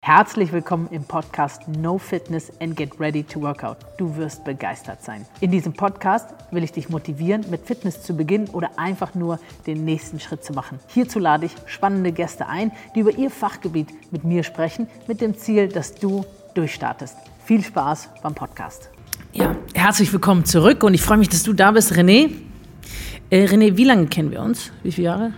Herzlich willkommen im Podcast No Fitness and Get Ready to Workout. Du wirst begeistert sein. In diesem Podcast will ich dich motivieren, mit Fitness zu beginnen oder einfach nur den nächsten Schritt zu machen. Hierzu lade ich spannende Gäste ein, die über ihr Fachgebiet mit mir sprechen, mit dem Ziel, dass du durchstartest. Viel Spaß beim Podcast. Ja, herzlich willkommen zurück und ich freue mich, dass du da bist, René. René, wie lange kennen wir uns? Wie viele Jahre?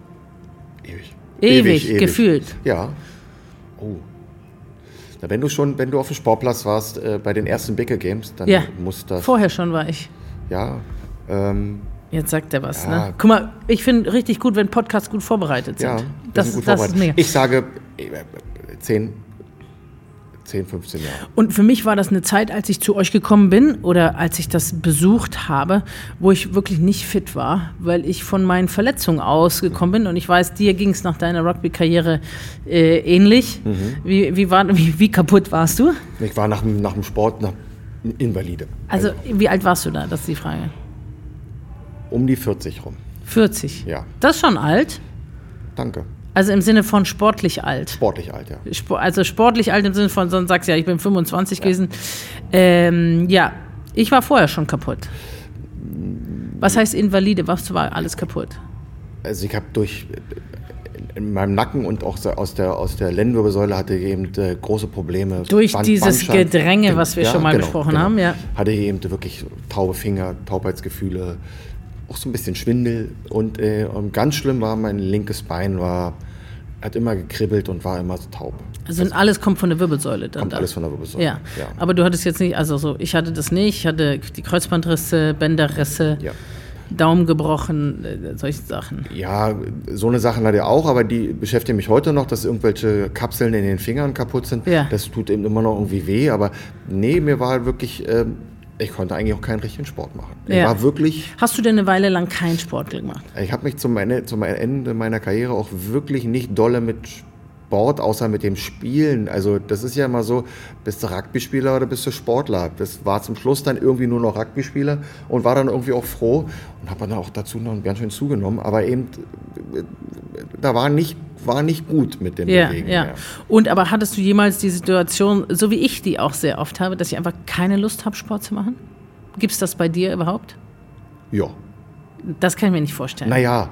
Ewig, gefühlt. Ja. Oh. Na, wenn du auf dem Sportplatz warst, bei den ersten Bigger Games, dann muss das... Vorher schon war ich. Ja. Jetzt sagt er was, ne? Guck mal, ich finde richtig gut, wenn Podcasts gut vorbereitet sind. Ja, das ist mega. Ich sage 10, 15 Jahre. Und für mich war das eine Zeit, als ich zu euch gekommen bin oder als ich das besucht habe, wo ich wirklich nicht fit war, weil ich von meinen Verletzungen ausgekommen bin. Und ich weiß, dir ging es nach deiner Rugby-Karriere ähnlich. Wie kaputt warst du? Ich war nach dem Sport Invalide. Also wie alt warst du da? Das ist die Frage. Um die 40 rum. 40? Ja. Das ist schon alt? Danke. Also im Sinne von sportlich alt? Sportlich alt, ja. Also sportlich alt im Sinne von, sonst sagst du ja, ich bin 25 gewesen. Ja, ich war vorher schon kaputt. Was heißt Invalide? Was war alles kaputt? Also ich habe in meinem Nacken und auch aus der Lendenwirbelsäule hatte ich eben große Probleme. Durch dieses Gedränge, was wir schon mal besprochen haben, ja. Hatte ich eben wirklich taube Finger, Taubheitsgefühle, auch so ein bisschen Schwindel und ganz schlimm war, mein linkes Bein hat immer gekribbelt und war immer so taub. Also alles kommt von der Wirbelsäule dann? Kommt alles von der Wirbelsäule, ja. Aber du hattest jetzt nicht, ich hatte das nicht, ich hatte die Kreuzbandrisse, Bänderrisse, Daumen gebrochen, solche Sachen. Ja, so eine Sachen hatte ich auch, aber die beschäftigen mich heute noch, dass irgendwelche Kapseln in den Fingern kaputt sind. Ja. Das tut eben immer noch irgendwie weh, aber nee, mir war wirklich... ich konnte eigentlich auch keinen richtigen Sport machen. Ja. War wirklich. Hast du denn eine Weile lang keinen Sport gemacht? Ich habe mich zum Ende meiner Karriere auch wirklich nicht dolle mit Sport, außer mit dem Spielen. Also das ist ja immer so, bist du Rugby-Spieler oder bist du Sportler? Das war zum Schluss dann irgendwie nur noch Rugby-Spieler und war dann irgendwie auch froh und habe dann auch dazu noch ganz schön zugenommen. Aber eben, da war nicht gut mit dem Bewegen. Ja. Und aber hattest du jemals die Situation, so wie ich die auch sehr oft habe, dass ich einfach keine Lust habe, Sport zu machen? Gibt es das bei dir überhaupt? Ja. Das kann ich mir nicht vorstellen. Naja,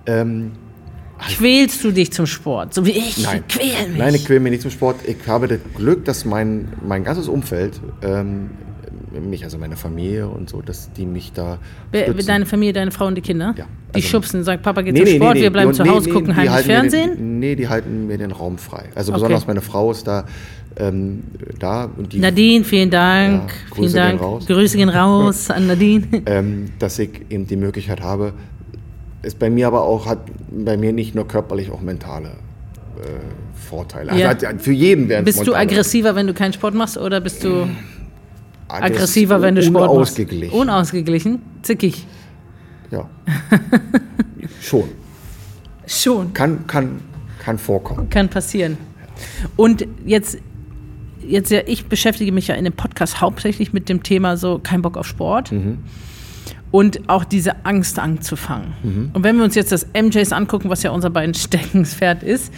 quälst du dich zum Sport, so wie ich? Nein. Quäl mich. Nein, ich quäl mich nicht zum Sport. Ich habe das Glück, dass mein ganzes Umfeld, also meine Familie und so, dass die mich da stützen. Deine Familie, deine Frau und die Kinder? Ja. Die schubsen, sagen, Papa geht zum Sport, wir bleiben zu Hause, gucken heimlich Fernsehen? Die halten mir den Raum frei. Also besonders meine Frau ist da. Und die, Nadine, vielen Dank. Ja, Grüße gehen raus an Nadine. Dass ich eben die Möglichkeit habe, ist bei mir aber auch, hat bei mir nicht nur körperlich, auch mentale Vorteile. Ja. Also für jeden werden es Bist du aggressiver, wenn du keinen Sport machst, oder bist du aggressiver, wenn du Sport machst? Unausgeglichen? Zickig? Ja. Schon. Kann vorkommen. Kann passieren. Und jetzt ja, ich beschäftige mich ja in dem Podcast hauptsächlich mit dem Thema so, kein Bock auf Sport. Mhm. Und auch diese Angst anzufangen. Mhm. Und wenn wir uns jetzt das MJs angucken, was ja unser beiden Steckenpferd ist,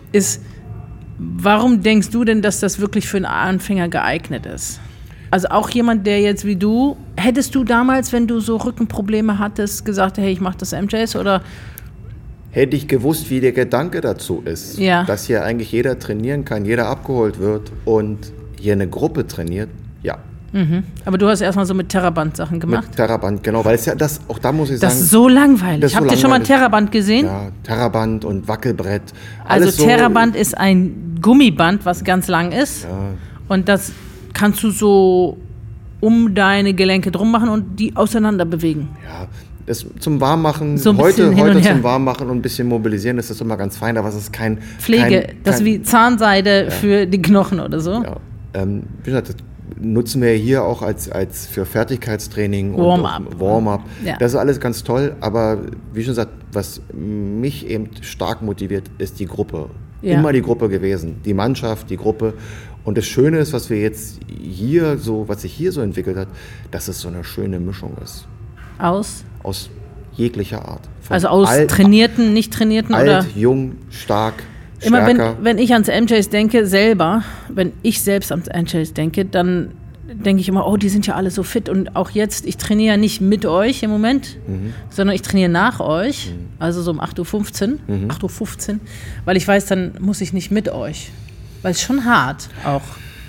warum denkst du denn, dass das wirklich für einen Anfänger geeignet ist? Also auch jemand, der jetzt wie du, hättest du damals, wenn du so Rückenprobleme hattest, gesagt, hey, ich mache das MJs oder? Hätte ich gewusst, wie der Gedanke dazu ist, dass hier eigentlich jeder trainieren kann, jeder abgeholt wird und hier eine Gruppe trainiert, ja. Mhm. Aber du hast erstmal so mit Terraband-Sachen gemacht? Mit Terraband, genau, weil es ja auch da muss ich sagen... Das ist so langweilig. Habt ihr schon mal Terraband gesehen? Ja, Terraband und Wackelbrett. Also Terraband ist ein Gummiband, was ganz lang ist. Ja. Und das kannst du so um deine Gelenke drum machen und die auseinander bewegen. Ja, das zum Warmmachen, so heute zum Warmmachen und ein bisschen mobilisieren, ist das immer ganz fein, aber es ist kein... Pflege, das ist wie Zahnseide für die Knochen oder so. Ja, wie gesagt, das nutzen wir hier auch als für Fertigkeitstraining und Warm-up. Ja. Das ist alles ganz toll, aber wie schon gesagt, was mich eben stark motiviert, ist die Gruppe. Ja. Immer die Gruppe gewesen, die Mannschaft, die Gruppe. Und das Schöne ist, was sich hier so entwickelt hat, dass es so eine schöne Mischung ist. Aus jeglicher Art. Also aus Trainierten, nicht Trainierten? Alt, oder? Jung, stark, stärker. Immer wenn ich ans MJs denke, wenn ich selbst ans MJs denke, dann denke ich immer, oh, die sind ja alle so fit. Und auch jetzt, ich trainiere ja nicht mit euch im Moment, sondern ich trainiere nach euch, also so um 8.15 Uhr, 8.15 Uhr, weil ich weiß, dann muss ich nicht mit euch. Weil es schon hart auch.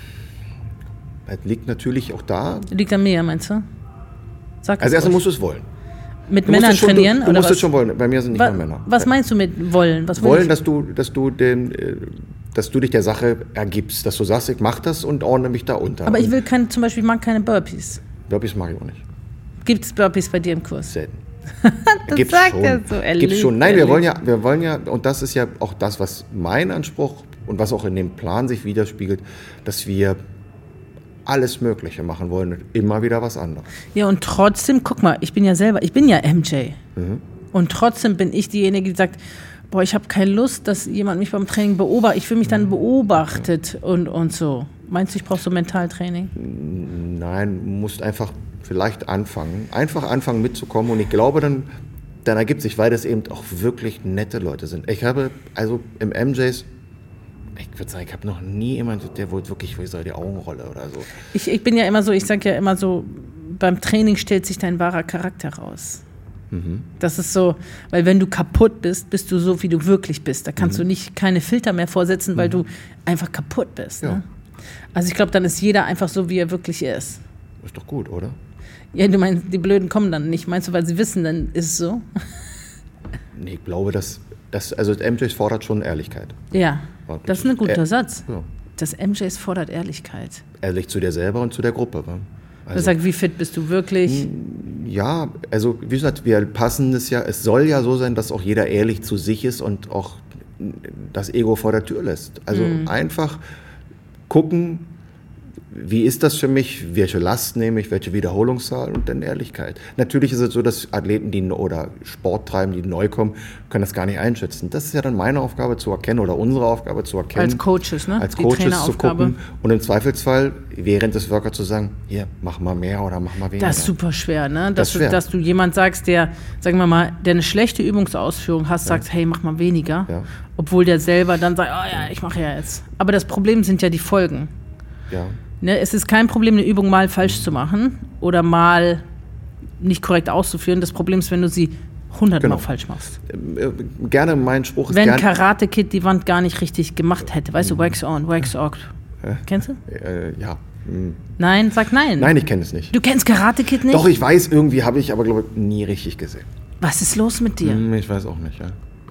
Das liegt natürlich auch da. Liegt an mir, meinst du? Sag also erstmal musst du es wollen. Mit Männern trainieren? Du musst es schon wollen. Bei mir sind nicht nur Männer. Was meinst du mit wollen? Dass du dich der Sache ergibst. Dass du sagst, ich mach das und ordne mich da unter. Aber ich will zum Beispiel, ich mag keine Burpees. Burpees mag ich auch nicht. Gibt es Burpees bei dir im Kurs? Selten. Das gibt's sagt schon. Er so. Gibt's schon. Nein, wir wollen ja, und das ist ja auch das, was mein Anspruch und was auch in dem Plan sich widerspiegelt, dass wir alles Mögliche machen wollen und immer wieder was anderes. Ja, und trotzdem, guck mal, ich bin ja MJ. Und trotzdem bin ich diejenige, die sagt, boah, ich habe keine Lust, dass jemand mich beim Training beobachtet. Ich fühle mich dann beobachtet und so. Meinst du, ich brauche so Mentaltraining? Nein, du musst einfach vielleicht anfangen. Einfach anfangen mitzukommen und ich glaube, dann ergibt sich, weil das eben auch wirklich nette Leute sind. Ich habe also im MJs, ich würde sagen, ich habe noch nie jemanden, der wohl wirklich, wo ich sage, die Augenrolle oder so. Ich bin ja immer so, ich sage ja immer so, beim Training stellt sich dein wahrer Charakter raus. Das ist so, weil wenn du kaputt bist, bist du so, wie du wirklich bist. Da kannst du keine Filter mehr vorsetzen, weil du einfach kaputt bist. Ja. Ne? Also ich glaube, dann ist jeder einfach so, wie er wirklich ist. Ist doch gut, oder? Ja, du meinst, die Blöden kommen dann nicht. Meinst du, weil sie wissen, dann ist es so? Nee, ich glaube, also MJs fordert schon Ehrlichkeit. Ja, das ist ein guter Satz. Ja. Das MJs fordert Ehrlichkeit. Ehrlich zu dir selber und zu der Gruppe. Also, sagt, wie fit bist du wirklich? Ja, also wie gesagt, wir passen es ja, es soll ja so sein, dass auch jeder ehrlich zu sich ist und auch das Ego vor der Tür lässt. Also einfach gucken, wie ist das für mich, welche Last nehme ich, welche Wiederholungszahl und dann Ehrlichkeit. Natürlich ist es so, dass Athleten, oder Sport treiben, die neu kommen, können das gar nicht einschätzen. Das ist ja dann meine Aufgabe zu erkennen oder unsere Aufgabe zu erkennen. Als Coaches, ne? Als Coaches zu gucken und im Zweifelsfall während des Workouts zu sagen, hier, mach mal mehr oder mach mal weniger. Das ist super schwer, ne? Dass du jemand sagst, der, sagen wir mal, der eine schlechte Übungsausführung hast, sagst, hey, mach mal weniger. Ja. Obwohl der selber dann sagt, oh ja, ich mache ja jetzt. Aber das Problem sind ja die Folgen. Ja. Ne, es ist kein Problem, eine Übung mal falsch zu machen oder mal nicht korrekt auszuführen. Das Problem ist, wenn du sie 100 Mal falsch machst. Gerne mein Spruch ist... Wenn Karate Kid die Wand gar nicht richtig gemacht hätte. Weißt du, wax on, wax off. Kennst du? Ja. Nein, sag nein. Nein, ich kenne es nicht. Du kennst Karate Kid nicht? Doch, ich weiß, irgendwie habe ich aber, glaube ich, nie richtig gesehen. Was ist los mit dir? Ich weiß auch nicht, ja.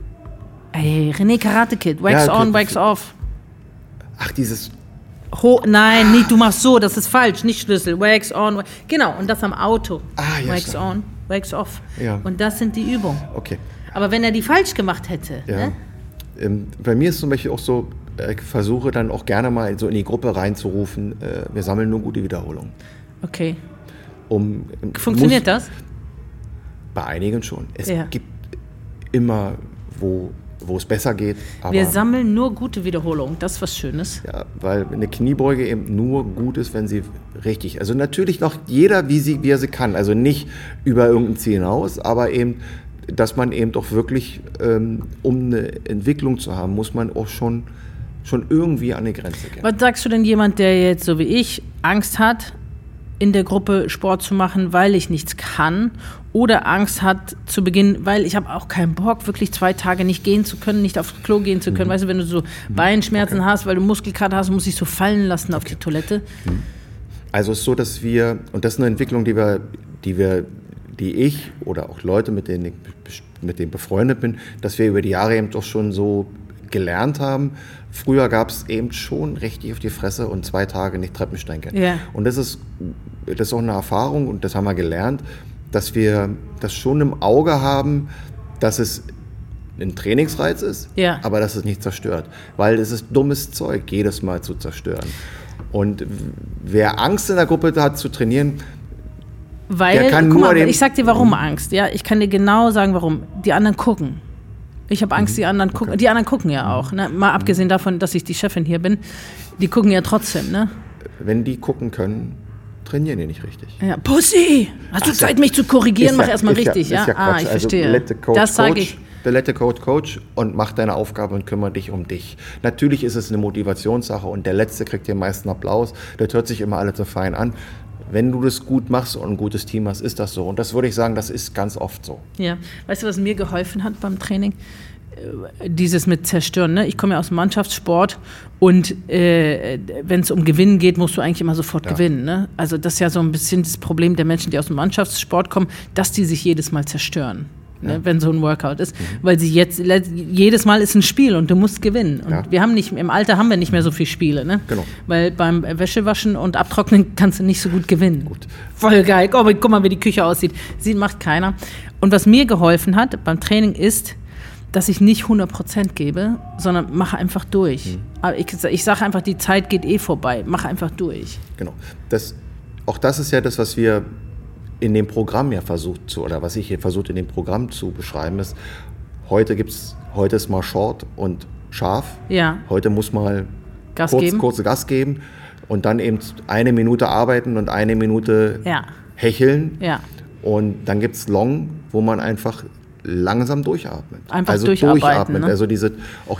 Ey, René Karate Kid, wax on, wax off. Ach, dieses... Nein, nicht, du machst so, das ist falsch, nicht Schlüssel. Wax on, genau, und das am Auto. Ja, wax on, wax off. Ja. Und das sind die Übungen. Okay. Aber wenn er die falsch gemacht hätte, ja. Ne? Bei mir ist zum Beispiel auch so, ich versuche dann auch gerne mal so in die Gruppe reinzurufen, wir sammeln nur gute Wiederholungen. Okay. Funktioniert das? Bei einigen schon. Es gibt immer, wo es besser geht. Aber wir sammeln nur gute Wiederholungen, das ist was Schönes. Ja, weil eine Kniebeuge eben nur gut ist, wenn sie richtig, also natürlich noch jeder, wie er sie kann, also nicht über irgendein Ziel hinaus, aber eben, dass man eben doch wirklich, um eine Entwicklung zu haben, muss man auch schon irgendwie an die Grenze gehen. Was sagst du denn jemand, der jetzt, so wie ich, Angst hat, in der Gruppe Sport zu machen, weil ich nichts kann oder Angst hat zu Beginn, weil ich habe auch keinen Bock, wirklich 2 Tage nicht gehen zu können, nicht aufs Klo gehen zu können. Weißt du, wenn du so Beinschmerzen hast, weil du Muskelkater hast, musst du dich so fallen lassen auf die Toilette. Also es ist so, dass wir, und das ist eine Entwicklung, die ich oder auch Leute, mit denen befreundet bin, dass wir über die Jahre eben doch schon so gelernt haben. Früher gab es eben schon richtig auf die Fresse und 2 Tage nicht Treppensteigen. Yeah. Und das ist auch eine Erfahrung und das haben wir gelernt, dass wir das schon im Auge haben, dass es ein Trainingsreiz ist, aber dass es nicht zerstört. Weil es ist dummes Zeug, jedes Mal zu zerstören. Und wer Angst in der Gruppe hat zu trainieren, der kann guck mal, ich sag dir, warum Angst. Ja, ich kann dir genau sagen, warum. Die anderen gucken. Ich habe Angst, die anderen gucken. Okay. Die anderen gucken ja auch. Ne? Mal abgesehen davon, dass ich die Chefin hier bin. Die gucken ja trotzdem, ne? Wenn die gucken können, trainieren die nicht richtig. Ja, Pussy! Hast du Zeit, mich zu korrigieren? Mach erstmal richtig, ja? Ist ja Quatsch. Ich verstehe. Also, let the coach das sage ich. let the coach und mach deine Aufgabe und kümmere dich um dich. Natürlich ist es eine Motivationssache und der Letzte kriegt den meisten Applaus. Das hört sich immer alles so fein an. Wenn du das gut machst und ein gutes Team hast, ist das so. Und das würde ich sagen, das ist ganz oft so. Ja, weißt du, was mir geholfen hat beim Training? Dieses mit Zerstören. Ne? Ich komme ja aus dem Mannschaftssport und wenn es um Gewinnen geht, musst du eigentlich immer sofort gewinnen. Ne? Also das ist ja so ein bisschen das Problem der Menschen, die aus dem Mannschaftssport kommen, dass die sich jedes Mal zerstören. Ne, wenn so ein Workout ist, weil sie jedes Mal ist ein Spiel und du musst gewinnen. Und wir haben im Alter haben wir nicht mehr so viele Spiele, ne? Genau. Weil beim Wäschewaschen und Abtrocknen kannst du nicht so gut gewinnen. Gut. Voll geil. Oh, guck mal, wie die Küche aussieht. Macht keiner. Und was mir geholfen hat beim Training ist, dass ich nicht 100% gebe, sondern mache einfach durch. Aber ich sage einfach, die Zeit geht vorbei. Mach einfach durch. Genau. Auch das ist ja das, was wir in dem Programm ja was ich hier versucht in dem Programm zu beschreiben ist, heute ist mal short und scharf. Ja. Heute muss mal kurz Gas geben und dann eben 1 Minute arbeiten und 1 Minute hecheln. Ja. Und dann gibt es Long, wo man einfach langsam durchatmet. Einfach durchatmen. Ne? Also diese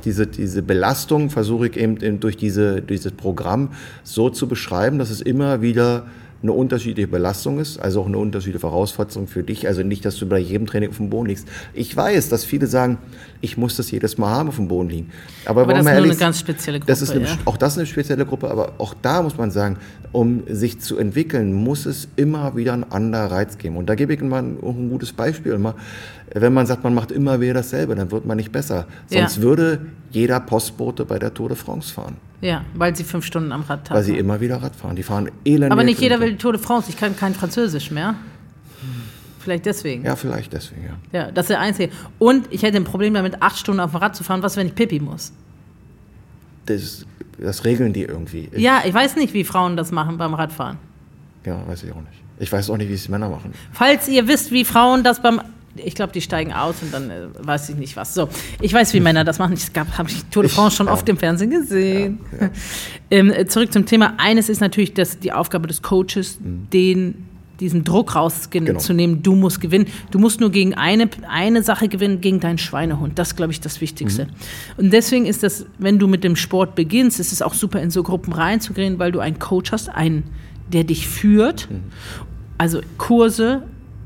Belastung versuche ich eben durch dieses Programm so zu beschreiben, dass es immer wieder eine unterschiedliche Belastung ist, also auch eine unterschiedliche Voraussetzung für dich. Also nicht, dass du bei jedem Training auf dem Boden liegst. Ich weiß, dass viele sagen, ich muss das jedes Mal haben, auf dem Boden liegen. Aber das ist nur eine ganz spezielle Gruppe. Auch das ist eine spezielle Gruppe, aber auch da muss man sagen, um sich zu entwickeln, muss es immer wieder einen anderen Reiz geben. Und da gebe ich mal ein gutes Beispiel. Wenn man sagt, man macht immer wieder dasselbe, dann wird man nicht besser. Sonst würde jeder Postbote bei der Tour de France fahren. Ja, weil sie 5 Stunden am Rad haben. Weil sie immer wieder Rad fahren. Die fahren elendig. Aber nicht jeder will die Tour de France. Ich kann kein Französisch mehr. Vielleicht deswegen. Ja, vielleicht deswegen, ja. Ja, das ist der Einzige. Und ich hätte ein Problem damit, 8 Stunden auf dem Rad zu fahren. Was, wenn ich Pipi muss? Das regeln die irgendwie. Ja, ich weiß nicht, wie Frauen das machen beim Radfahren. Ja, weiß ich auch nicht. Ich weiß auch nicht, wie es Männer machen. Falls ihr wisst, wie Frauen das ich glaube, die steigen aus und dann weiß ich nicht was. So, ich weiß, wie Männer das machen. Habe ich Tour de France schon oft im Fernsehen gesehen. Ja. Zurück zum Thema. Eines ist natürlich die Aufgabe des Coaches, diesen Druck rauszunehmen. Du musst gewinnen. Du musst nur gegen eine Sache gewinnen, gegen deinen Schweinehund. Das ist, glaube ich, das Wichtigste. Und deswegen ist das, wenn du mit dem Sport beginnst, ist es auch super, in so Gruppen reinzugehen, weil du einen Coach hast, der dich führt. Also Kurse,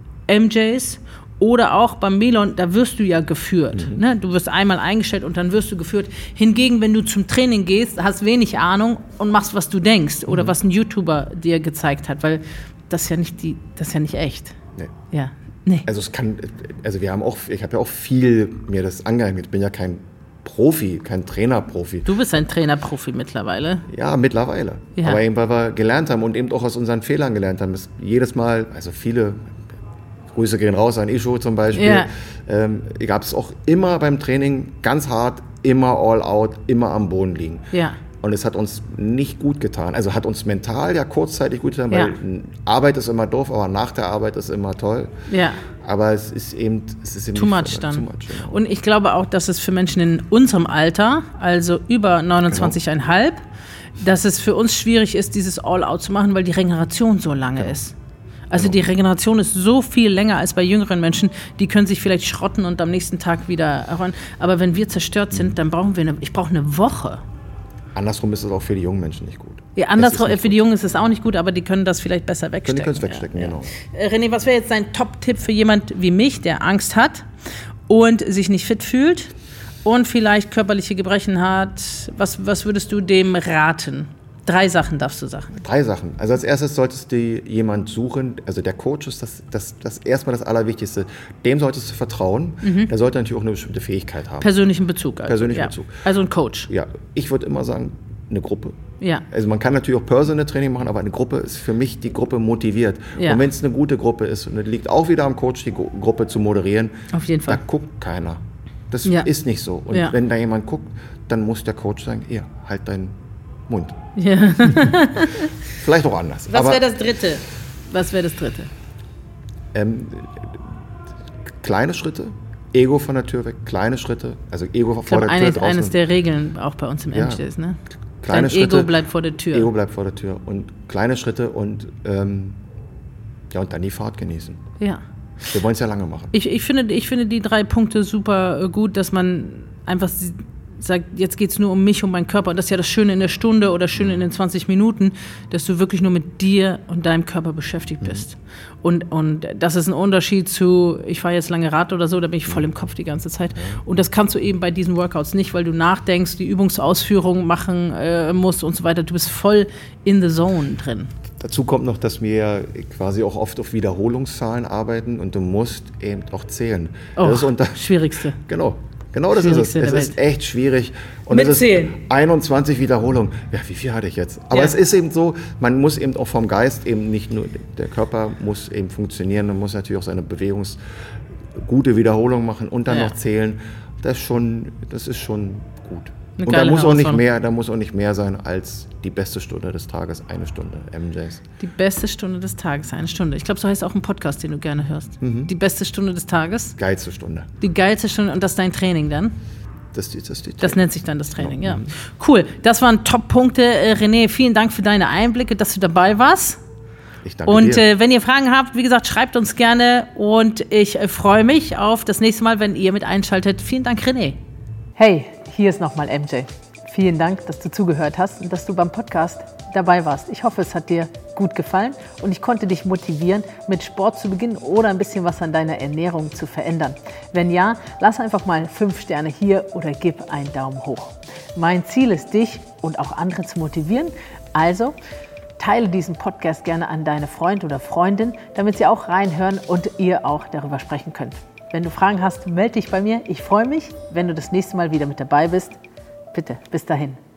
MJs, oder auch beim Melon, da wirst du ja geführt. Ne? Du wirst einmal eingestellt und dann wirst du geführt. Hingegen, wenn du zum Training gehst, hast wenig Ahnung und machst, was du denkst oder was ein YouTuber dir gezeigt hat, weil das ist ja nicht echt. Nee. Ja. Nee. Also ich habe ja auch viel mir das angeeignet. Ich bin ja kein Profi, kein Trainerprofi. Du bist ein Trainerprofi mittlerweile. Ja, mittlerweile. Ja. Aber eben, weil wir gelernt haben und eben auch aus unseren Fehlern gelernt haben. Ist jedes Mal, also viele Grüße gehen raus an Isho zum Beispiel. Ja. Gab es auch immer beim Training ganz hart, immer all out, immer am Boden liegen. Ja. Und es hat uns nicht gut getan. Also hat uns mental ja kurzzeitig gut getan, weil Arbeit ist immer doof, aber nach der Arbeit ist immer toll. Ja. Aber es ist eben too much dann. Genau. Und ich glaube auch, dass es für Menschen in unserem Alter, also über 29,5, dass es für uns schwierig ist, dieses All-Out zu machen, weil die Regeneration so lange ist. Also die Regeneration ist so viel länger als bei jüngeren Menschen. Die können sich vielleicht schrotten und am nächsten Tag wieder erholen. Aber wenn wir zerstört sind, dann ich brauche eine Woche. Andersrum ist es auch für die jungen Menschen nicht gut. Ja, andersrum, für die Jungen ist es auch nicht gut, aber die können das vielleicht besser wegstecken. Die können es wegstecken, genau. René, was wäre jetzt dein Top-Tipp für jemand wie mich, der Angst hat und sich nicht fit fühlt und vielleicht körperliche Gebrechen hat? Was würdest du dem raten? 3 Sachen darfst du sagen. 3 Sachen. Also als erstes solltest du jemanden suchen, also der Coach ist das erstmal das Allerwichtigste. Dem solltest du vertrauen. Der sollte natürlich auch eine bestimmte Fähigkeit haben. Persönlichen Bezug. Bezug. Also ein Coach. Ja, ich würde immer sagen, eine Gruppe. Ja. Also man kann natürlich auch Personal Training machen, aber eine Gruppe ist für mich, die Gruppe motiviert. Ja. Und wenn es eine gute Gruppe ist, und es liegt auch wieder am Coach, die Gruppe zu moderieren, auf jeden Fall. Da guckt keiner. Das ist nicht so. Und wenn da jemand guckt, dann muss der Coach sagen, hier, halt deinen Mund. Ja. Vielleicht auch anders. Was wäre das Dritte? Kleine Schritte, Ego von der Tür weg, kleine Schritte, also Ego vor der Tür draußen. Eines der Regeln auch bei uns im MJs, ne? Kleine Schritte, Ego bleibt vor der Tür. Ego bleibt vor der Tür und kleine Schritte und dann die Fahrt genießen. Ja. Wir wollen es ja lange machen. Ich finde die 3 Punkte super gut, dass man einfach sagt, jetzt geht es nur um mich, um meinen Körper. Und das ist ja das Schöne in der Stunde oder Schöne in den 20 Minuten, dass du wirklich nur mit dir und deinem Körper beschäftigt bist. Und das ist ein Unterschied zu, ich fahre jetzt lange Rad oder so, da bin ich voll im Kopf die ganze Zeit. Und das kannst du eben bei diesen Workouts nicht, weil du nachdenkst, die Übungsausführung machen musst und so weiter. Du bist voll in the zone drin. Dazu kommt noch, dass wir quasi auch oft auf Wiederholungszahlen arbeiten und du musst eben auch zählen. Das ist Schwierigste. Genau das ist es. Es ist echt schwierig. Und es ist 21 Wiederholungen. Ja, wie viel hatte ich jetzt? Aber es ist eben so, man muss eben auch vom Geist eben nicht nur, der Körper muss eben funktionieren und muss natürlich auch seine gute Wiederholung machen und dann noch zählen. Das ist schon gut. Und da muss auch nicht mehr sein als die beste Stunde des Tages, 1 Stunde, MJs. Die beste Stunde des Tages, 1 Stunde. Ich glaube, so heißt auch ein Podcast, den du gerne hörst. Die beste Stunde des Tages. Geilste Stunde. Die geilste Stunde. Und das ist dein Training dann? Das nennt sich dann das Training, ja. Cool, das waren Top-Punkte. René, vielen Dank für deine Einblicke, dass du dabei warst. Ich danke dir. Und wenn ihr Fragen habt, wie gesagt, schreibt uns gerne. Und ich freue mich auf das nächste Mal, wenn ihr mit einschaltet. Vielen Dank, René. Hey, hier ist nochmal MJ. Vielen Dank, dass du zugehört hast und dass du beim Podcast dabei warst. Ich hoffe, es hat dir gut gefallen und ich konnte dich motivieren, mit Sport zu beginnen oder ein bisschen was an deiner Ernährung zu verändern. Wenn ja, lass einfach mal 5 Sterne hier oder gib einen Daumen hoch. Mein Ziel ist, dich und auch andere zu motivieren. Also teile diesen Podcast gerne an deine Freund oder Freundin, damit sie auch reinhören und ihr auch darüber sprechen könnt. Wenn du Fragen hast, melde dich bei mir. Ich freue mich, wenn du das nächste Mal wieder mit dabei bist. Bitte, bis dahin.